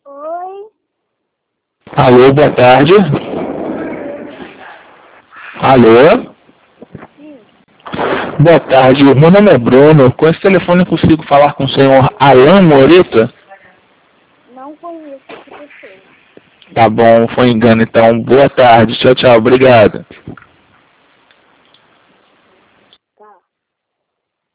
Oi, Alô, boa tarde. Alô? sim, Boa tarde, meu nome é Bruno. Com esse telefone eu consigo falar com o senhor Alan Moreta? não conheço essa pessoa. Tá bom, foi engano então. Boa tarde, tchau, tchau, obrigado.